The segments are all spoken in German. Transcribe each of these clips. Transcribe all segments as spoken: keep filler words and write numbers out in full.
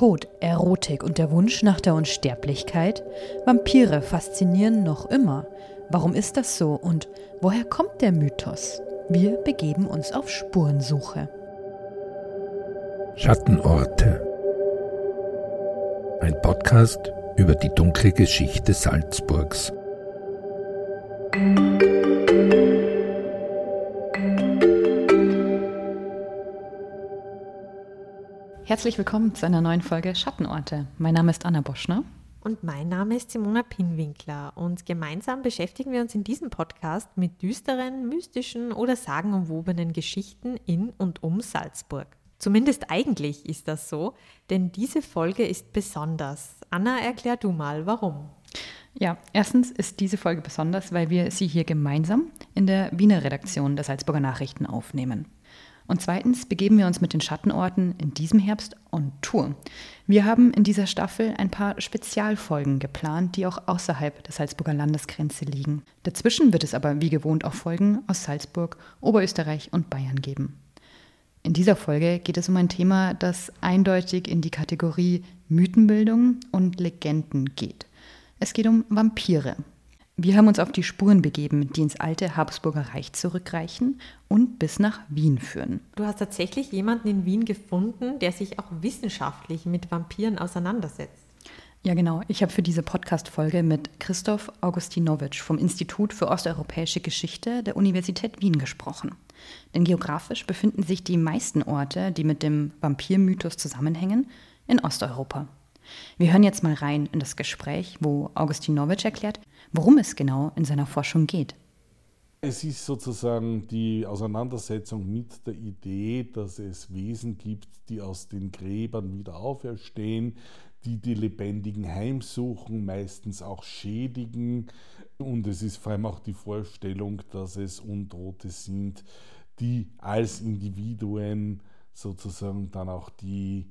Tod, Erotik und der Wunsch nach der Unsterblichkeit? Vampire faszinieren noch immer. Warum ist das so und woher kommt der Mythos? Wir begeben uns auf Spurensuche. Schattenorte. Ein Podcast über die dunkle Geschichte Salzburgs. Herzlich willkommen zu einer neuen Folge Schattenorte. Mein Name ist Anna Boschner. Und mein Name ist Simona Pinwinkler und gemeinsam beschäftigen wir uns in diesem Podcast mit düsteren, mystischen oder sagenumwobenen Geschichten in und um Salzburg. Zumindest eigentlich ist das so, denn diese Folge ist besonders. Anna, erklär du mal, warum? Ja, erstens ist diese Folge besonders, weil wir sie hier gemeinsam in der Wiener Redaktion der Salzburger Nachrichten aufnehmen. Und zweitens begeben wir uns mit den Schattenorten in diesem Herbst on Tour. Wir haben in dieser Staffel ein paar Spezialfolgen geplant, die auch außerhalb der Salzburger Landesgrenze liegen. Dazwischen wird es aber wie gewohnt auch Folgen aus Salzburg, Oberösterreich und Bayern geben. In dieser Folge geht es um ein Thema, das eindeutig in die Kategorie Mythenbildung und Legenden geht. Es geht um Vampire. Wir haben uns auf die Spuren begeben, die ins alte Habsburger Reich zurückreichen und bis nach Wien führen. Du hast tatsächlich jemanden in Wien gefunden, der sich auch wissenschaftlich mit Vampiren auseinandersetzt. Ja, genau. Ich habe für diese Podcast-Folge mit Christoph Augustinowitsch vom Institut für Osteuropäische Geschichte der Universität Wien gesprochen. Denn geografisch befinden sich die meisten Orte, die mit dem Vampirmythos zusammenhängen, in Osteuropa. Wir hören jetzt mal rein in das Gespräch, wo Augustinowitsch erklärt, worum es genau in seiner Forschung geht. Es ist sozusagen die Auseinandersetzung mit der Idee, dass es Wesen gibt, die aus den Gräbern wieder auferstehen, die die Lebendigen heimsuchen, meistens auch schädigen. Und es ist vor allem auch die Vorstellung, dass es Untote sind, die als Individuen sozusagen dann auch die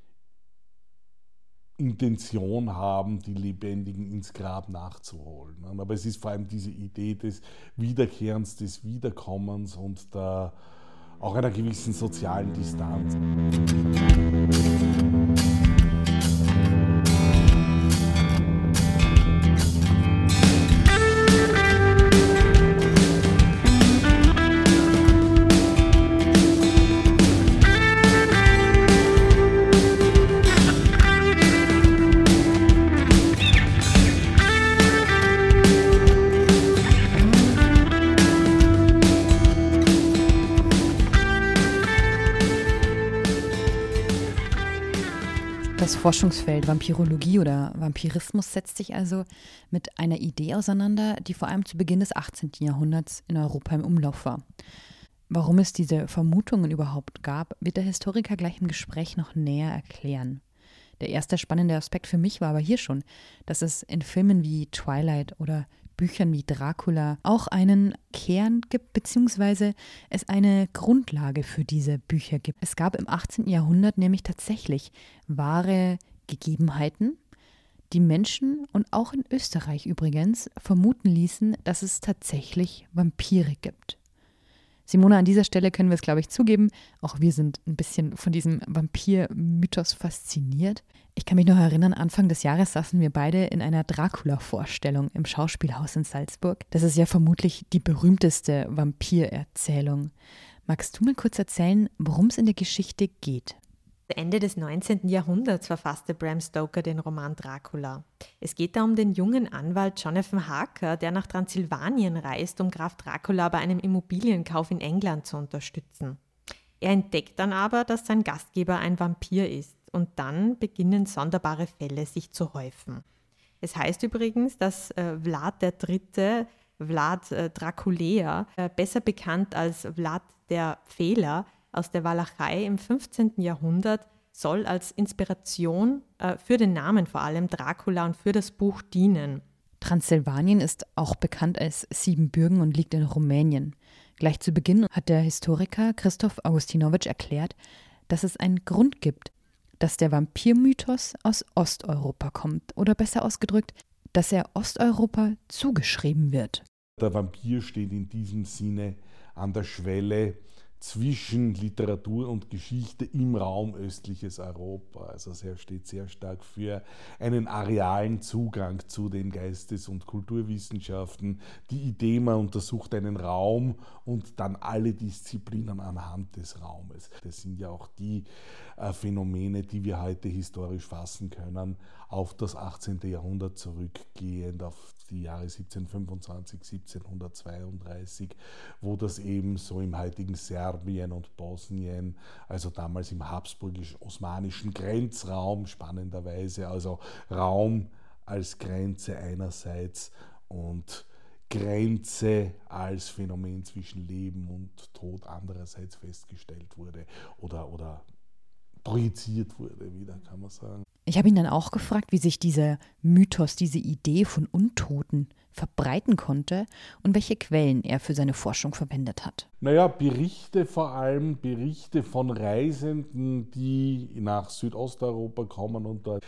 Intention haben, die Lebendigen ins Grab nachzuholen. Aber es ist vor allem diese Idee des Wiederkehrens, des Wiederkommens und der, auch einer gewissen sozialen Distanz. Das Forschungsfeld Vampirologie oder Vampirismus setzt sich also mit einer Idee auseinander, die vor allem zu Beginn des achtzehnten Jahrhunderts in Europa im Umlauf war. Warum es diese Vermutungen überhaupt gab, wird der Historiker gleich im Gespräch noch näher erklären. Der erste spannende Aspekt für mich war aber hier schon, dass es in Filmen wie Twilight oder Büchern wie Dracula auch einen Kern gibt, beziehungsweise es eine Grundlage für diese Bücher gibt. Es gab im achtzehnten Jahrhundert nämlich tatsächlich wahre Gegebenheiten, die Menschen und auch in Österreich übrigens vermuten ließen, dass es tatsächlich Vampire gibt. Simona, an dieser Stelle können wir es, glaube ich, zugeben, auch wir sind ein bisschen von diesem Vampir-Mythos fasziniert. Ich kann mich noch erinnern, Anfang des Jahres saßen wir beide in einer Dracula-Vorstellung im Schauspielhaus in Salzburg. Das ist ja vermutlich die berühmteste Vampirerzählung. Magst du mir kurz erzählen, worum es in der Geschichte geht? Ende des neunzehnten Jahrhunderts verfasste Bram Stoker den Roman Dracula. Es geht da um den jungen Anwalt Jonathan Harker, der nach Transsilvanien reist, um Graf Dracula bei einem Immobilienkauf in England zu unterstützen. Er entdeckt dann aber, dass sein Gastgeber ein Vampir ist und dann beginnen sonderbare Fälle sich zu häufen. Es heißt übrigens, dass äh, Vlad der Dritte, Vlad äh, Draculea, äh, besser bekannt als Vlad der Fehler, aus der Walachei im fünfzehnten Jahrhundert soll als Inspiration äh, für den Namen vor allem Dracula und für das Buch dienen. Transsilvanien ist auch bekannt als Siebenbürgen und liegt in Rumänien. Gleich zu Beginn hat der Historiker Christoph Augustinowitsch erklärt, dass es einen Grund gibt, dass der Vampirmythos aus Osteuropa kommt. Oder besser ausgedrückt, dass er Osteuropa zugeschrieben wird. Der Vampir steht in diesem Sinne an der Schwelle zwischen Literatur und Geschichte im Raum östliches Europa. Also er steht sehr stark für einen arealen Zugang zu den Geistes- und Kulturwissenschaften. Die Idee, man untersucht einen Raum und dann alle Disziplinen anhand des Raumes. Das sind ja auch die äh, Phänomene, die wir heute historisch fassen können, auf das achtzehnte. Jahrhundert zurückgehend, auf die Jahre siebzehnhundertfünfundzwanzig, siebzehnhundertzweiunddreißig, wo das eben so im heutigen Serbien und Bosnien, also damals im habsburgisch-osmanischen Grenzraum, spannenderweise, also Raum als Grenze einerseits und Grenze als Phänomen zwischen Leben und Tod andererseits festgestellt wurde oder, oder projiziert wurde, wieder kann man sagen. Ich habe ihn dann auch gefragt, wie sich dieser Mythos, diese Idee von Untoten verbreiten konnte und welche Quellen er für seine Forschung verwendet hat. Naja, Berichte vor allem, Berichte von Reisenden, die nach Südosteuropa kommen und dort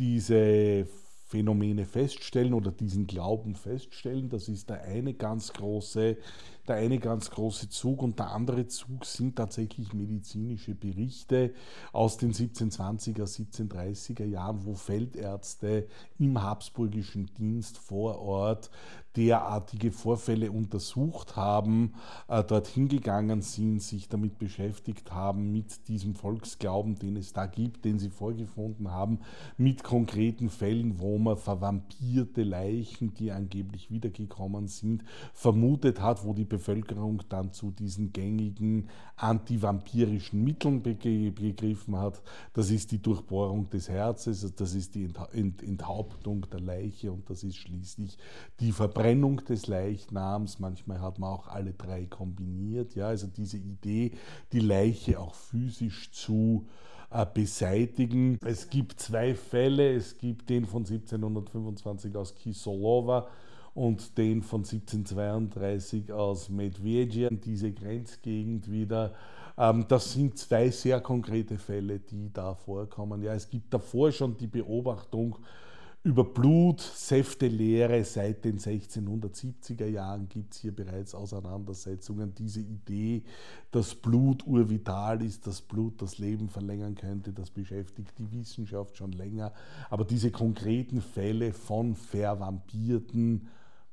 diese Phänomene feststellen oder diesen Glauben feststellen. Das ist der eine ganz große, der eine ganz große Zug, und der andere Zug sind tatsächlich medizinische Berichte aus den siebzehnhundertzwanziger, siebzehnhundertdreißiger Jahren, wo Feldärzte im habsburgischen Dienst vor Ort derartige Vorfälle untersucht haben, äh, dorthin gegangen sind, sich damit beschäftigt haben, mit diesem Volksglauben, den es da gibt, den sie vorgefunden haben, mit konkreten Fällen, wo man vervampirte Leichen, die angeblich wiedergekommen sind, vermutet hat, wo die Bevölkerung dann zu diesen gängigen antivampirischen Mitteln begriffen hat. Das ist die Durchbohrung des Herzens, das ist die Enthauptung der Leiche und das ist schließlich die Verbrennung des Leichnams. Manchmal hat man auch alle drei kombiniert. Ja, also diese Idee, die Leiche auch physisch zu äh, beseitigen. Es gibt zwei Fälle. Es gibt den von siebzehnhundertfünfundzwanzig aus Kisolowa und den von siebzehnhundertzweiunddreißig aus Medvedje, diese Grenzgegend wieder. Ähm, das sind zwei sehr konkrete Fälle, die da vorkommen. Ja, es gibt davor schon die Beobachtung über Blutsäftelehre. Seit den sechzehnhundertsiebziger Jahren gibt es hier bereits Auseinandersetzungen. Diese Idee, dass Blut urvital ist, dass Blut das Leben verlängern könnte, das beschäftigt die Wissenschaft schon länger. Aber diese konkreten Fälle von vervampirten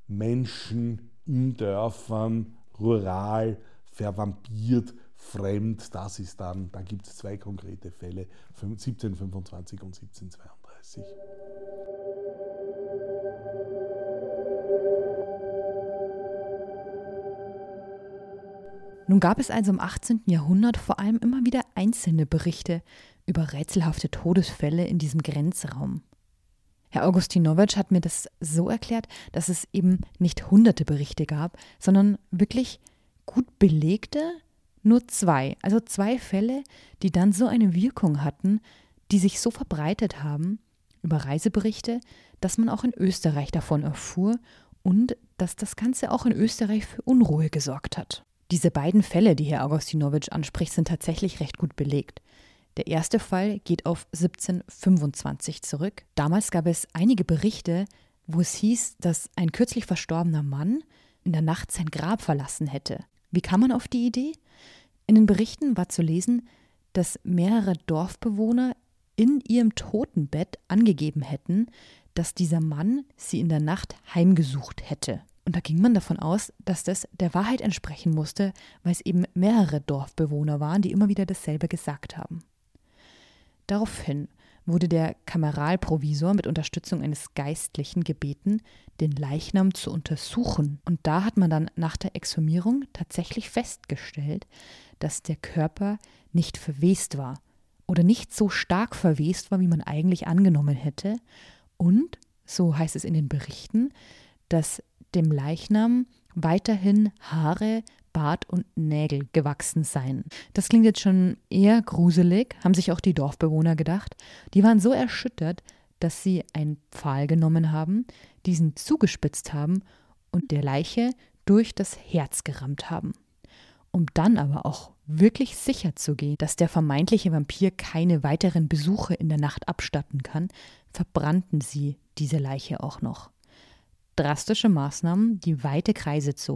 Menschen in Dörfern, rural, vervampiert, fremd, das ist dann, da gibt es zwei konkrete Fälle, siebzehnhundertfünfundzwanzig und siebzehnhundertzweiunddreißig. Nun gab es also im achtzehnten. Jahrhundert vor allem immer wieder einzelne Berichte über rätselhafte Todesfälle in diesem Grenzraum. Herr Augustinowitsch hat mir das so erklärt, dass es eben nicht hunderte Berichte gab, sondern wirklich gut belegte nur zwei. Also zwei Fälle, die dann so eine Wirkung hatten, die sich so verbreitet haben über Reiseberichte, dass man auch in Österreich davon erfuhr und dass das Ganze auch in Österreich für Unruhe gesorgt hat. Diese beiden Fälle, die Herr Augustinowitsch anspricht, sind tatsächlich recht gut belegt. Der erste Fall geht auf siebzehnhundertfünfundzwanzig zurück. Damals gab es einige Berichte, wo es hieß, dass ein kürzlich verstorbener Mann in der Nacht sein Grab verlassen hätte. Wie kam man auf die Idee? In den Berichten war zu lesen, dass mehrere Dorfbewohner in ihrem Totenbett angegeben hätten, dass dieser Mann sie in der Nacht heimgesucht hätte. Und da ging man davon aus, dass das der Wahrheit entsprechen musste, weil es eben mehrere Dorfbewohner waren, die immer wieder dasselbe gesagt haben. Daraufhin wurde der Kameralprovisor mit Unterstützung eines Geistlichen gebeten, den Leichnam zu untersuchen. Und da hat man dann nach der Exhumierung tatsächlich festgestellt, dass der Körper nicht verwest war oder nicht so stark verwest war, wie man eigentlich angenommen hätte. Und, so heißt es in den Berichten, dass dem Leichnam weiterhin Haare, Bart und Nägel gewachsen seien. Das klingt jetzt schon eher gruselig, haben sich auch die Dorfbewohner gedacht. Die waren so erschüttert, dass sie einen Pfahl genommen haben, diesen zugespitzt haben und der Leiche durch das Herz gerammt haben. Um dann aber auch wirklich sicher zu gehen, dass der vermeintliche Vampir keine weiteren Besuche in der Nacht abstatten kann, verbrannten sie diese Leiche auch noch. Drastische Maßnahmen, die weite Kreise zogen.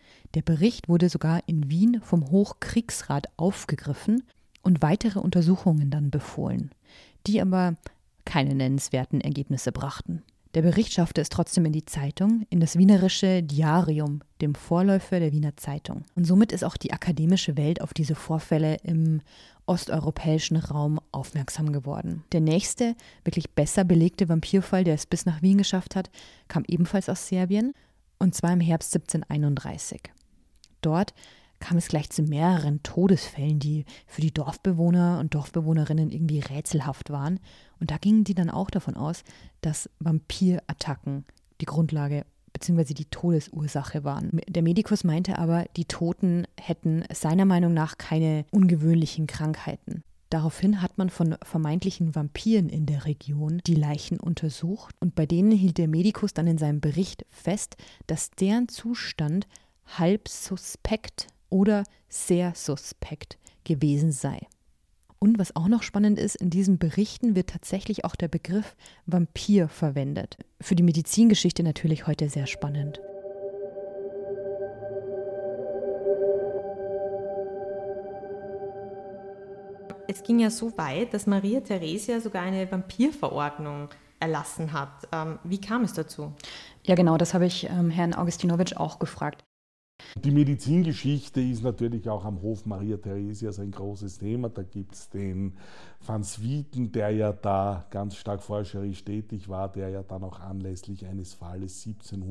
Der Bericht wurde sogar in Wien vom Hochkriegsrat aufgegriffen und weitere Untersuchungen dann befohlen, die aber keine nennenswerten Ergebnisse brachten. Der Bericht schaffte es trotzdem in die Zeitung, in das wienerische Diarium, dem Vorläufer der Wiener Zeitung. Und somit ist auch die akademische Welt auf diese Vorfälle im osteuropäischen Raum aufmerksam geworden. Der nächste, wirklich besser belegte Vampirfall, der es bis nach Wien geschafft hat, kam ebenfalls aus Serbien, und zwar im Herbst siebzehnhunderteinunddreißig. Dort kam es gleich zu mehreren Todesfällen, die für die Dorfbewohner und Dorfbewohnerinnen irgendwie rätselhaft waren. Und da gingen die dann auch davon aus, dass Vampirattacken die Grundlage bzw. die Todesursache waren. Der Medikus meinte aber, die Toten hätten seiner Meinung nach keine ungewöhnlichen Krankheiten. Daraufhin hat man von vermeintlichen Vampiren in der Region die Leichen untersucht und bei denen hielt der Medikus dann in seinem Bericht fest, dass deren Zustand halb suspekt oder sehr suspekt gewesen sei. Und was auch noch spannend ist, in diesen Berichten wird tatsächlich auch der Begriff Vampir verwendet. Für die Medizingeschichte natürlich heute sehr spannend. Es ging ja so weit, dass Maria Theresia sogar eine Vampirverordnung erlassen hat. Ähm, wie kam es dazu? Ja genau, das habe ich ähm, Herrn Augustinowitsch auch gefragt. Die Medizingeschichte ist natürlich auch am Hof Maria Theresias ein großes Thema. Da gibt es den Van Swieten, der ja da ganz stark forscherisch tätig war, der ja dann auch anlässlich eines Falles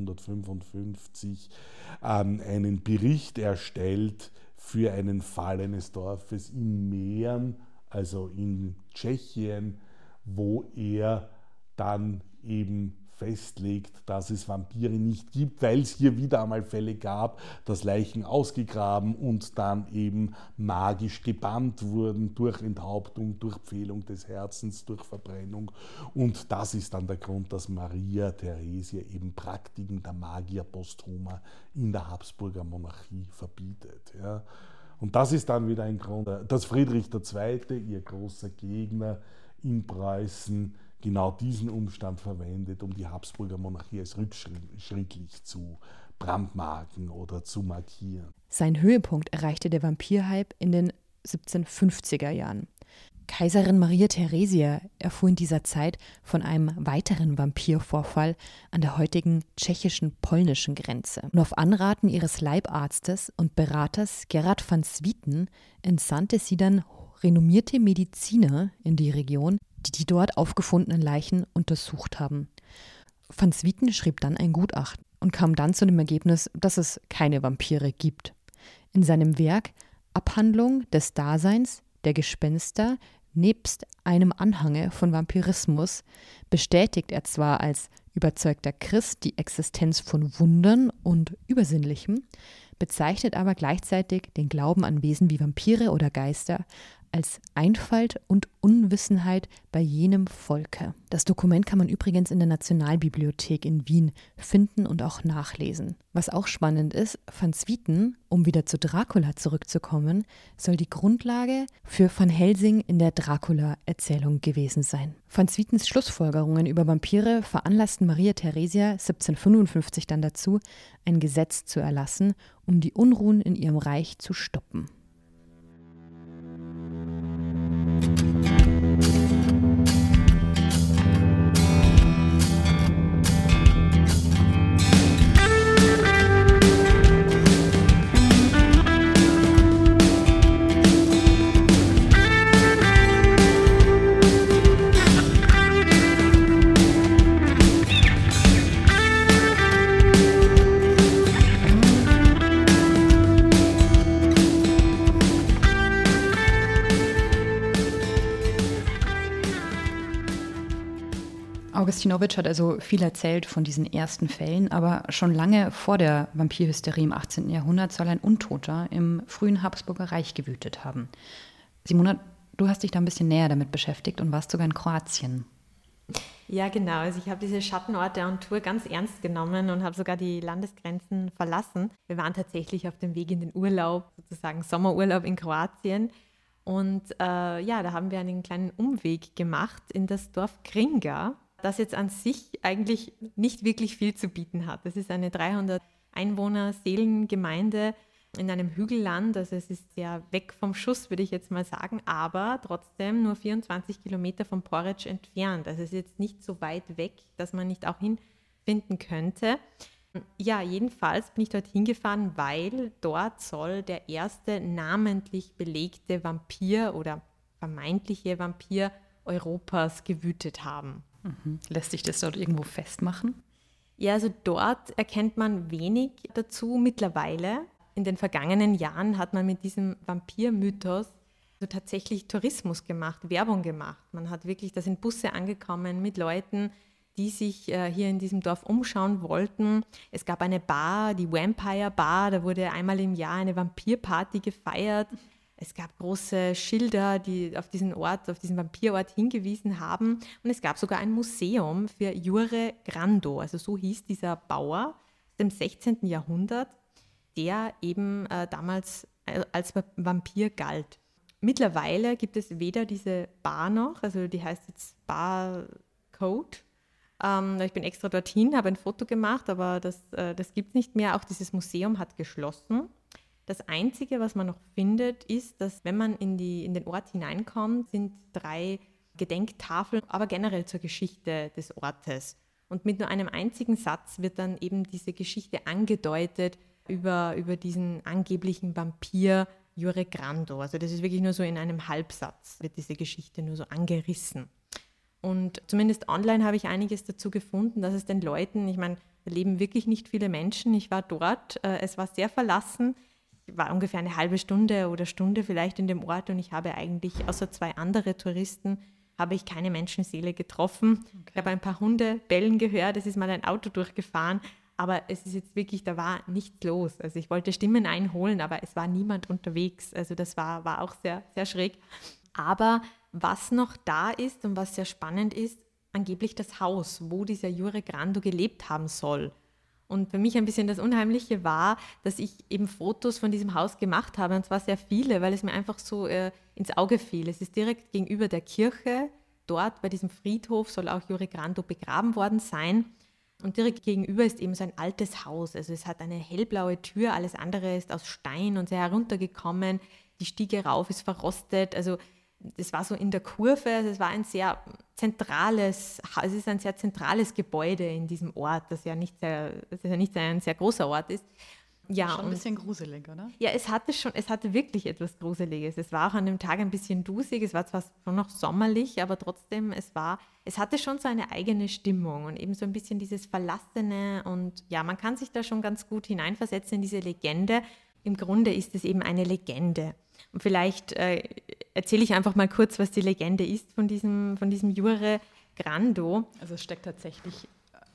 siebzehnhundertfünfundfünfzig ähm, einen Bericht erstellt für einen Fall eines Dorfes in Mähren, also in Tschechien, wo er dann eben festlegt, dass es Vampire nicht gibt, weil es hier wieder einmal Fälle gab, dass Leichen ausgegraben und dann eben magisch gebannt wurden durch Enthauptung, durch Pfählung des Herzens, durch Verbrennung. Und das ist dann der Grund, dass Maria Theresia eben Praktiken der Magier posthuma in der Habsburger Monarchie verbietet. Ja. Und das ist dann wieder ein Grund, dass Friedrich der Zweite, ihr großer Gegner in Preußen, genau diesen Umstand verwendet, um die Habsburger Monarchie als rückschrittlich zu brandmarken oder zu markieren. Sein Höhepunkt erreichte der Vampirhype in den siebzehnhundertfünfziger Jahren. Kaiserin Maria Theresia erfuhr in dieser Zeit von einem weiteren Vampirvorfall an der heutigen tschechisch-polnischen Grenze. Und auf Anraten ihres Leibarztes und Beraters Gerhard van Swieten entsandte sie dann renommierte Mediziner in die Region, die die dort aufgefundenen Leichen untersucht haben. Van Swieten schrieb dann ein Gutachten und kam dann zu dem Ergebnis, dass es keine Vampire gibt. In seinem Werk Abhandlung des Daseins der Gespenster nebst einem Anhange von Vampirismus bestätigt er zwar als überzeugter Christ die Existenz von Wundern und Übersinnlichem, bezeichnet aber gleichzeitig den Glauben an Wesen wie Vampire oder Geister als Einfalt und Unwissenheit bei jenem Volke. Das Dokument kann man übrigens in der Nationalbibliothek in Wien finden und auch nachlesen. Was auch spannend ist, Van Swieten, um wieder zu Dracula zurückzukommen, soll die Grundlage für Van Helsing in der Dracula-Erzählung gewesen sein. Van Swietens Schlussfolgerungen über Vampire veranlassten Maria Theresia siebzehnhundertfünfundfünfzig dann dazu, ein Gesetz zu erlassen, um die Unruhen in ihrem Reich zu stoppen. Augustinowitsch hat also viel erzählt von diesen ersten Fällen, aber schon lange vor der Vampirhysterie im achtzehnten Jahrhundert soll ein Untoter im frühen Habsburger Reich gewütet haben. Simona, du hast dich da ein bisschen näher damit beschäftigt und warst sogar in Kroatien. Ja, genau. Also ich habe diese Schattenorte on Tour ganz ernst genommen und habe sogar die Landesgrenzen verlassen. Wir waren tatsächlich auf dem Weg in den Urlaub, sozusagen Sommerurlaub in Kroatien. Und äh, ja, da haben wir einen kleinen Umweg gemacht in das Dorf Kringa, das jetzt an sich eigentlich nicht wirklich viel zu bieten hat. Das ist eine dreihundert Einwohner-Seelengemeinde in einem Hügelland. Also es ist sehr weg vom Schuss, würde ich jetzt mal sagen, aber trotzdem nur vierundzwanzig Kilometer von Poreč entfernt. Also es ist jetzt nicht so weit weg, dass man nicht auch hinfinden könnte. Ja, jedenfalls bin ich dort hingefahren, weil dort soll der erste namentlich belegte Vampir oder vermeintliche Vampir Europas gewütet haben. Mhm. Lässt sich das dort irgendwo festmachen? Ja, also dort erkennt man wenig dazu mittlerweile. In den vergangenen Jahren hat man mit diesem Vampirmythos also tatsächlich Tourismus gemacht, Werbung gemacht. Man hat wirklich, da sind Busse angekommen mit Leuten, die sich äh, hier in diesem Dorf umschauen wollten. Es gab eine Bar, die Vampire Bar, da wurde einmal im Jahr eine Vampirparty gefeiert. Es gab große Schilder, die auf diesen Ort, auf diesen Vampirort hingewiesen haben. Und es gab sogar ein Museum für Jure Grando, also so hieß dieser Bauer aus dem sechzehnten Jahrhundert, der eben äh, damals als Vampir galt. Mittlerweile gibt es weder diese Bar noch, also die heißt jetzt Bar Code. Ähm, ich bin extra dorthin, habe ein Foto gemacht, aber das, äh, das gibt es nicht mehr. Auch dieses Museum hat geschlossen. Das Einzige, was man noch findet, ist, dass wenn man in, die, in den Ort hineinkommt, sind drei Gedenktafeln, aber generell zur Geschichte des Ortes. Und mit nur einem einzigen Satz wird dann eben diese Geschichte angedeutet über, über diesen angeblichen Vampir Jure Grando. Also das ist wirklich nur so in einem Halbsatz, wird diese Geschichte nur so angerissen. Und zumindest online habe ich einiges dazu gefunden, dass es den Leuten, ich meine, da leben wirklich nicht viele Menschen. Ich war dort, äh, es war sehr verlassen. Ich war ungefähr eine halbe Stunde oder Stunde vielleicht in dem Ort und ich habe eigentlich, außer zwei andere Touristen, habe ich keine Menschenseele getroffen. Okay. Ich habe ein paar Hunde bellen gehört, es ist mal ein Auto durchgefahren, aber es ist jetzt wirklich, da war nichts los. Also ich wollte Stimmen einholen, aber es war niemand unterwegs. Also das war, war auch sehr, sehr schräg. Aber was noch da ist und was sehr spannend ist, angeblich das Haus, wo dieser Jure Grando gelebt haben soll. Und für mich ein bisschen das Unheimliche war, dass ich eben Fotos von diesem Haus gemacht habe, und zwar sehr viele, weil es mir einfach so äh, ins Auge fiel. Es ist direkt gegenüber der Kirche. Dort bei diesem Friedhof soll auch Jure Grando begraben worden sein. Und direkt gegenüber ist eben so ein altes Haus. Also es hat eine hellblaue Tür, alles andere ist aus Stein und sehr heruntergekommen. Die Stiege rauf ist verrostet. Also das war so in der Kurve, also es war ein sehr zentrales, es ist ein sehr zentrales Gebäude in diesem Ort, das ja nicht sehr, das ja nicht ein sehr großer Ort ist. Ja, schon ein bisschen gruselig, oder? Ja, es hatte schon, es hatte wirklich etwas Gruseliges. Es war auch an dem Tag ein bisschen dusig, es war zwar schon noch sommerlich, aber trotzdem, es war, es hatte schon so eine eigene Stimmung und eben so ein bisschen dieses Verlassene und ja, man kann sich da schon ganz gut hineinversetzen in diese Legende. Im Grunde ist es eben eine Legende. Und vielleicht äh, erzähle ich einfach mal kurz, was die Legende ist von diesem, von diesem Jure Grando. Also es steckt tatsächlich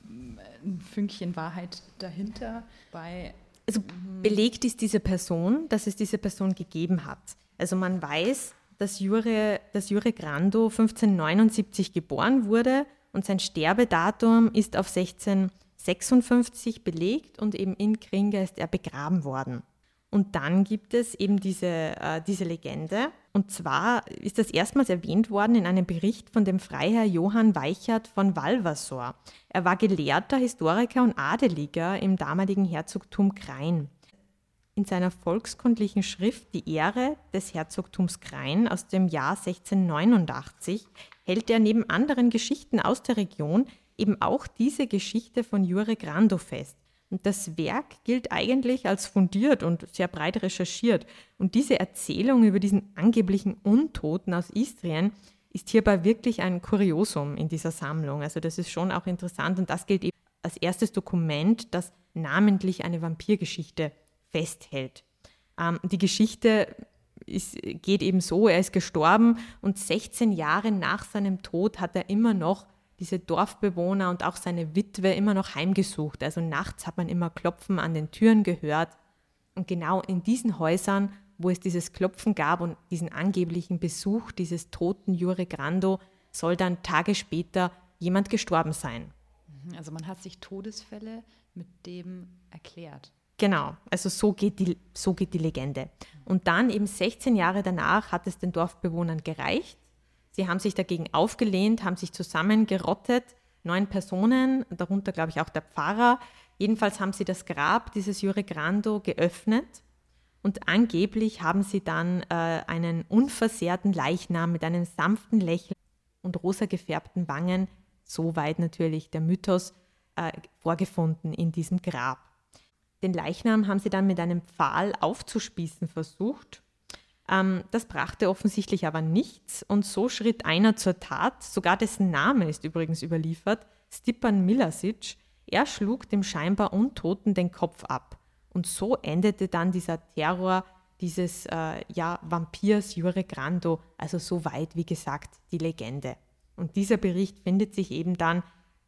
ein Fünkchen Wahrheit dahinter. Bei also belegt ist diese Person, dass es diese Person gegeben hat. Also man weiß, dass Jure, dass Jure Grando fünfzehnhundertneunundsiebzig geboren wurde und sein Sterbedatum ist auf sechzehnhundertsechsundfünfzig belegt und eben in Kringa ist er begraben worden. Und dann gibt es eben diese, äh, diese Legende. Und zwar ist das erstmals erwähnt worden in einem Bericht von dem Freiherr Johann Weichert von Valvasor. Er war Gelehrter, Historiker und Adeliger im damaligen Herzogtum Krain. In seiner volkskundlichen Schrift Die Ehre des Herzogtums Krain aus dem Jahr sechzehnhundertneunundachtzig hält er neben anderen Geschichten aus der Region eben auch diese Geschichte von Jure Grando fest. Und das Werk gilt eigentlich als fundiert und sehr breit recherchiert. Und diese Erzählung über diesen angeblichen Untoten aus Istrien ist hierbei wirklich ein Kuriosum in dieser Sammlung. Also das ist schon auch interessant und das gilt eben als erstes Dokument, das namentlich eine Vampirgeschichte festhält. Ähm, die Geschichte ist, geht eben so, er ist gestorben und sechzehn Jahre nach seinem Tod hat er immer noch diese Dorfbewohner und auch seine Witwe immer noch heimgesucht. Also nachts hat man immer Klopfen an den Türen gehört. Und genau in diesen Häusern, wo es dieses Klopfen gab und diesen angeblichen Besuch dieses toten Jure Grando, soll dann Tage später jemand gestorben sein. Also man hat sich Todesfälle mit dem erklärt. Genau, also so geht die, so geht die Legende. Und dann eben sechzehn Jahre danach hat es den Dorfbewohnern gereicht. Sie haben sich dagegen aufgelehnt, haben sich zusammengerottet, neun Personen, darunter glaube ich auch der Pfarrer. Jedenfalls haben sie das Grab dieses Jure Grando geöffnet und angeblich haben sie dann äh, einen unversehrten Leichnam mit einem sanften Lächeln und rosa gefärbten Wangen, soweit natürlich der Mythos, äh, vorgefunden in diesem Grab. Den Leichnam haben sie dann mit einem Pfahl aufzuspießen versucht. Ähm, das brachte offensichtlich aber nichts und so schritt einer zur Tat, sogar dessen Name ist übrigens überliefert, Stipan Milasic. Er schlug dem scheinbar Untoten den Kopf ab. Und so endete dann dieser Terror dieses äh, ja, Vampirs Jure Grando, also so weit, wie gesagt, die Legende. Und dieser Bericht findet sich eben dann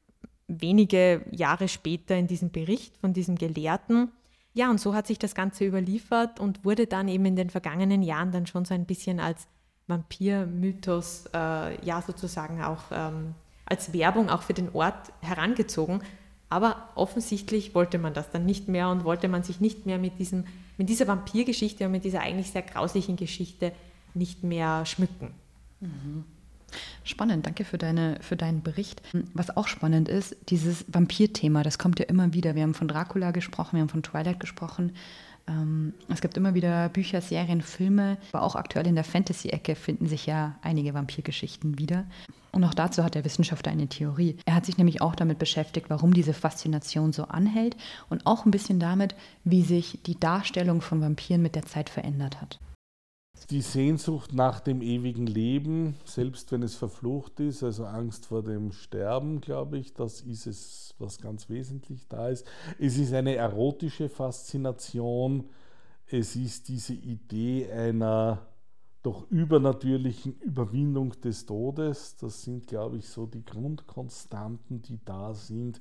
wenige Jahre später in diesem Bericht von diesem Gelehrten. Ja, und so hat sich das Ganze überliefert und wurde dann eben in den vergangenen Jahren dann schon so ein bisschen als Vampir-Mythos, äh, ja sozusagen auch ähm, als Werbung auch für den Ort herangezogen. Aber offensichtlich wollte man das dann nicht mehr und wollte man sich nicht mehr mit, diesem, mit dieser Vampirgeschichte und mit dieser eigentlich sehr grauslichen Geschichte nicht mehr schmücken. Mhm. Spannend, danke für, deine, für deinen Bericht. Was auch spannend ist, dieses Vampir-Thema, das kommt ja immer wieder. Wir haben von Dracula gesprochen, wir haben von Twilight gesprochen. Ähm, es gibt immer wieder Bücher, Serien, Filme, aber auch aktuell in der Fantasy-Ecke finden sich ja einige Vampirgeschichten wieder. Und auch dazu hat der Wissenschaftler eine Theorie. Er hat sich nämlich auch damit beschäftigt, warum diese Faszination so anhält und auch ein bisschen damit, wie sich die Darstellung von Vampiren mit der Zeit verändert hat. Die Sehnsucht nach dem ewigen Leben, selbst wenn es verflucht ist, also Angst vor dem Sterben, glaube ich, das ist es, was ganz wesentlich da ist. Es ist eine erotische Faszination, es ist diese Idee einer doch übernatürlichen Überwindung des Todes. Das sind, glaube ich, so die Grundkonstanten, die da sind.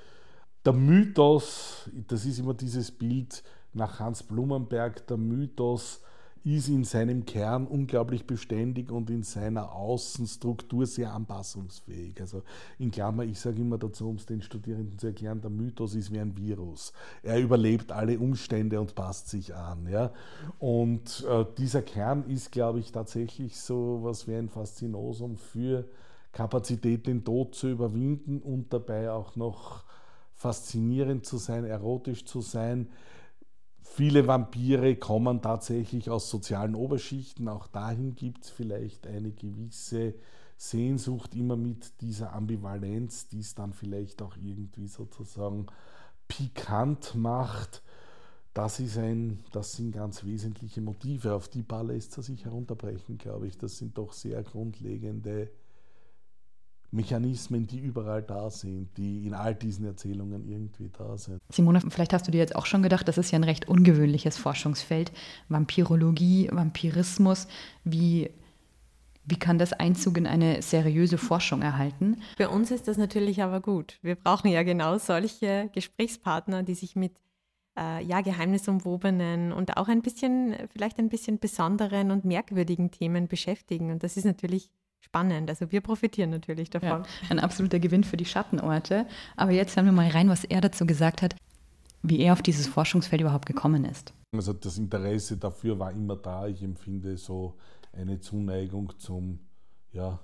Der Mythos, das ist immer dieses Bild nach Hans Blumenberg, der Mythos ist in seinem Kern unglaublich beständig und in seiner Außenstruktur sehr anpassungsfähig. Also in Klammer, ich sage immer dazu, um es den Studierenden zu erklären, der Mythos ist wie ein Virus. Er überlebt alle Umstände und passt sich an. Ja? Und äh, dieser Kern ist, glaube ich, tatsächlich so was wie ein Faszinosum für Kapazität, den Tod zu überwinden und dabei auch noch faszinierend zu sein, erotisch zu sein. Viele Vampire kommen tatsächlich aus sozialen Oberschichten, auch dahin gibt es vielleicht eine gewisse Sehnsucht, immer mit dieser Ambivalenz, die es dann vielleicht auch irgendwie sozusagen pikant macht. Das, ist ein, das sind ganz wesentliche Motive, auf die paar lässt er sich herunterbrechen, glaube ich. Das sind doch sehr grundlegende Mechanismen, die überall da sind, die in all diesen Erzählungen irgendwie da sind. Simone, vielleicht hast du dir jetzt auch schon gedacht, das ist ja ein recht ungewöhnliches Forschungsfeld, Vampirologie, Vampirismus. Wie, wie kann das Einzug in eine seriöse Forschung erhalten? Für uns ist das natürlich aber gut. Wir brauchen ja genau solche Gesprächspartner, die sich mit äh, ja, geheimnisumwobenen und auch ein bisschen, vielleicht ein bisschen besonderen und merkwürdigen Themen beschäftigen. Und das ist natürlich spannend. Also wir profitieren natürlich davon. Ja, ein absoluter Gewinn für die Schattenorte. Aber jetzt hören wir mal rein, was er dazu gesagt hat, wie er auf dieses Forschungsfeld überhaupt gekommen ist. Also das Interesse dafür war immer da. Ich empfinde so eine Zuneigung zum, ja,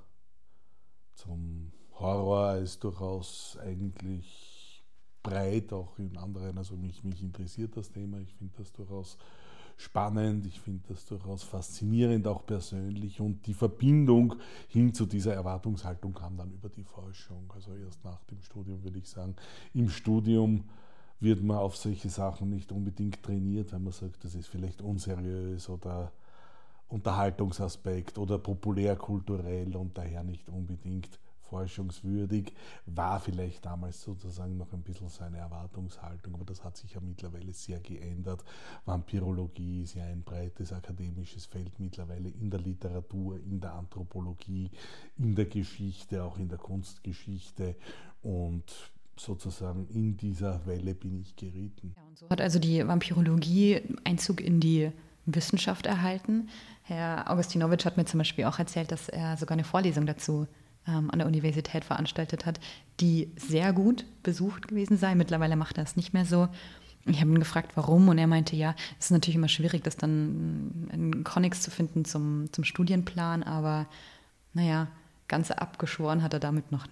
zum Horror als durchaus eigentlich breit, auch in anderen. Also mich, mich interessiert das Thema. Ich finde das durchaus spannend, ich finde das durchaus faszinierend, auch persönlich, und die Verbindung hin zu dieser Erwartungshaltung kam dann über die Forschung, also erst nach dem Studium, würde ich sagen. Im Studium wird man auf solche Sachen nicht unbedingt trainiert, wenn man sagt, das ist vielleicht unseriös oder Unterhaltungsaspekt oder populärkulturell und daher nicht unbedingt forschungswürdig, war vielleicht damals sozusagen noch ein bisschen so eine Erwartungshaltung, aber das hat sich ja mittlerweile sehr geändert. Vampirologie ist ja ein breites akademisches Feld mittlerweile in der Literatur, in der Anthropologie, in der Geschichte, auch in der Kunstgeschichte, und sozusagen in dieser Welle bin ich gerieten. Ja, und so hat also die Vampirologie Einzug in die Wissenschaft erhalten. Herr Augustinowitsch hat mir zum Beispiel auch erzählt, dass er sogar eine Vorlesung dazu an der Universität veranstaltet hat, die sehr gut besucht gewesen sei. Mittlerweile macht er es nicht mehr so. Ich habe ihn gefragt, warum, und er meinte, ja, es ist natürlich immer schwierig, das dann in Konnex zu finden zum, zum Studienplan, aber naja, ganz abgeschworen hat er damit noch nicht.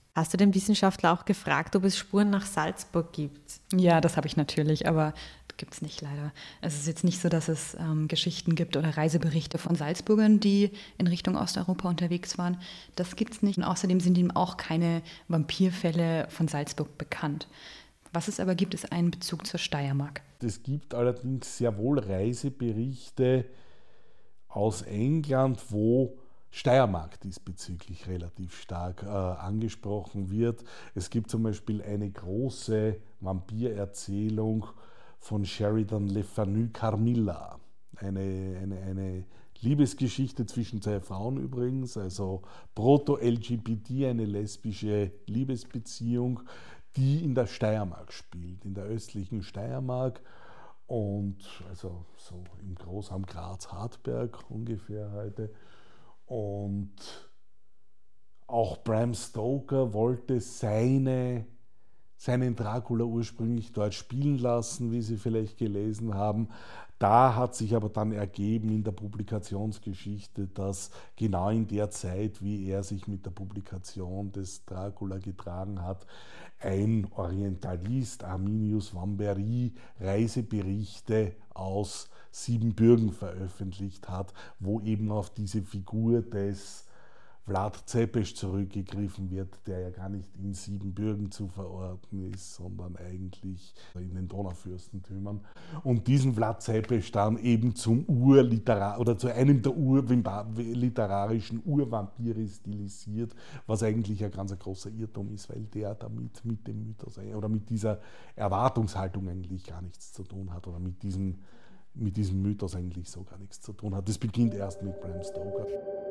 Hast du den Wissenschaftler auch gefragt, ob es Spuren nach Salzburg gibt? Ja, das habe ich natürlich, aber gibt es nicht leider. Es ist jetzt nicht so, dass es ähm, Geschichten gibt oder Reiseberichte von Salzburgern, die in Richtung Osteuropa unterwegs waren. Das gibt es nicht. Und außerdem sind ihm auch keine Vampirfälle von Salzburg bekannt. Was es aber gibt, ist ein Bezug zur Steiermark. Es gibt allerdings sehr wohl Reiseberichte aus England, wo Steiermark diesbezüglich relativ stark äh, angesprochen wird. Es gibt zum Beispiel eine große Vampirerzählung von Sheridan Le Fanu, Carmilla. Eine, eine, eine Liebesgeschichte zwischen zwei Frauen übrigens, also Proto-L G B T, eine lesbische Liebesbeziehung, die in der Steiermark spielt, in der östlichen Steiermark und also so im Großraum Graz-Hartberg ungefähr heute. Und auch Bram Stoker wollte seine, seinen Dracula ursprünglich dort spielen lassen, wie Sie vielleicht gelesen haben. Da hat sich aber dann ergeben in der Publikationsgeschichte, dass genau in der Zeit, wie er sich mit der Publikation des Dracula getragen hat, ein Orientalist, Arminius Vambéry, Reiseberichte aus Siebenbürgen veröffentlicht hat, wo eben auf diese Figur des Vlad Zepes zurückgegriffen wird, der ja gar nicht in Siebenbürgen zu verorten ist, sondern eigentlich in den Donaufürstentümern. Und diesen Vlad Zepes dann eben zum Urliterar oder zu einem der urliterarischen Urvampire stilisiert, was eigentlich ein ganz großer Irrtum ist, weil der damit mit dem Mythos oder mit dieser Erwartungshaltung eigentlich gar nichts zu tun hat oder mit diesem, mit diesem Mythos eigentlich so gar nichts zu tun hat. Das beginnt erst mit Bram Stoker.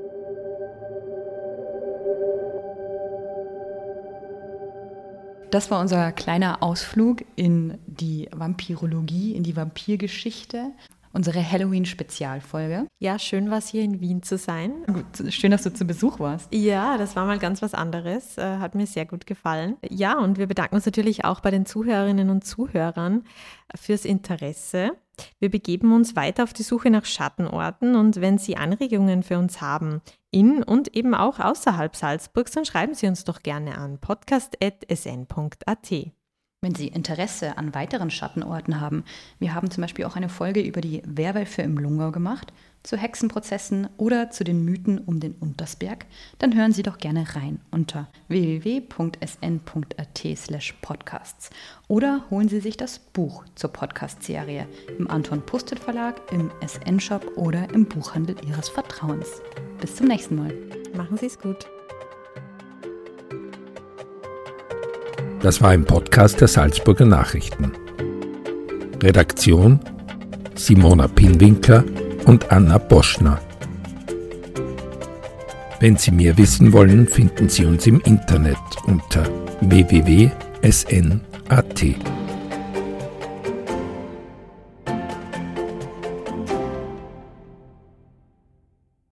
Das war unser kleiner Ausflug in die Vampirologie, in die Vampirgeschichte. Unsere Halloween-Spezialfolge. Ja, schön war es hier in Wien zu sein. Gut, schön, dass du zu Besuch warst. Ja, das war mal ganz was anderes. Äh, hat mir sehr gut gefallen. Ja, und wir bedanken uns natürlich auch bei den Zuhörerinnen und Zuhörern fürs Interesse. Wir begeben uns weiter auf die Suche nach Schattenorten und wenn Sie Anregungen für uns haben, in und eben auch außerhalb Salzburgs, dann schreiben Sie uns doch gerne an podcast at s n punkt a t. Wenn Sie Interesse an weiteren Schattenorten haben, wir haben zum Beispiel auch eine Folge über die Werwölfe im Lungau gemacht, zu Hexenprozessen oder zu den Mythen um den Untersberg, dann hören Sie doch gerne rein unter w w w punkt s n punkt a t slash podcasts oder holen Sie sich das Buch zur Podcast-Serie im Anton Pustet Verlag, im S N-Shop oder im Buchhandel Ihres Vertrauens. Bis zum nächsten Mal. Machen Sie es gut. Das war ein Podcast der Salzburger Nachrichten. Redaktion Simona Pinwinkler und Anna Boschner. Wenn Sie mehr wissen wollen, finden Sie uns im Internet unter w w w punkt s n punkt a t.